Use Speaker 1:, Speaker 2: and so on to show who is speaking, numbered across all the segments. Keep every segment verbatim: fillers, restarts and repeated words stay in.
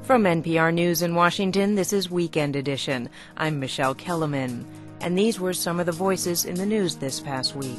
Speaker 1: From N P R News in Washington, this is Weekend Edition. I'm Michelle Kellerman, and these were some of the voices in the news this past week.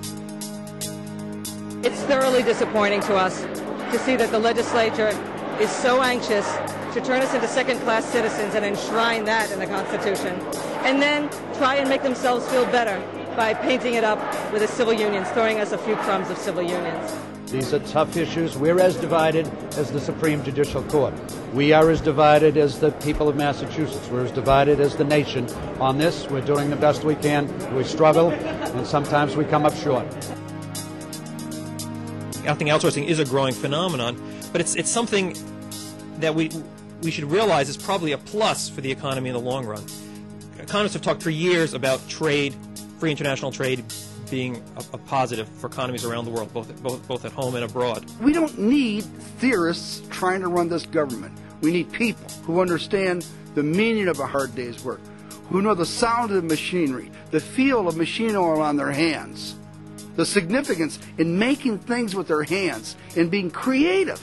Speaker 2: It's thoroughly disappointing to us to see that the legislature is so anxious to turn us into second-class citizens and enshrine that in the Constitution, and then try and make themselves feel better by painting it up with the civil unions, throwing us a few crumbs of civil unions.
Speaker 3: These are tough issues. We're as divided as the Supreme Judicial Court. We are as divided as the people of Massachusetts. We're as divided as the nation on this. We're doing the best we can. We struggle, and sometimes we come up short.
Speaker 4: I think outsourcing is a growing phenomenon, but it's it's something that we we should realize is probably a plus for the economy in the long run. Economists have talked for years about trade, free international trade, being a, a positive for economies around the world, both, both both at home and abroad.
Speaker 5: We don't need theorists trying to run this government. We need people who understand the meaning of a hard day's work, who know the sound of the machinery, the feel of machine oil on their hands, the significance in making things with their hands and being creative.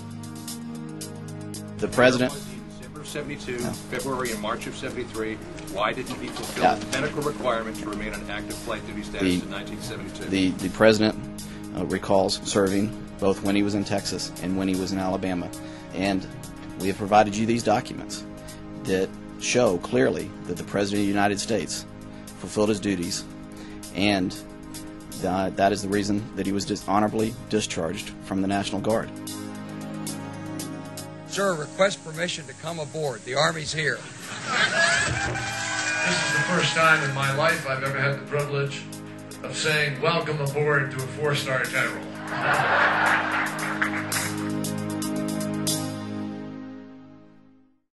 Speaker 6: The president...
Speaker 7: December of seventy-two, no. February and March of seventy-three, why didn't he fulfill
Speaker 6: yeah.
Speaker 7: the medical requirement to remain on active flight duty status
Speaker 6: the,
Speaker 7: in nineteen seventy-two?
Speaker 6: The, the president uh, recalls serving both when he was in Texas and when he was in Alabama. And we have provided you these documents that show clearly that the President of the United States fulfilled his duties, and th- that is the reason that he was dis- honorably discharged from the National Guard.
Speaker 8: Sir, request permission to come aboard. The Army's here.
Speaker 9: This is the first time in my life I've ever had the privilege of saying welcome aboard to a four-star general.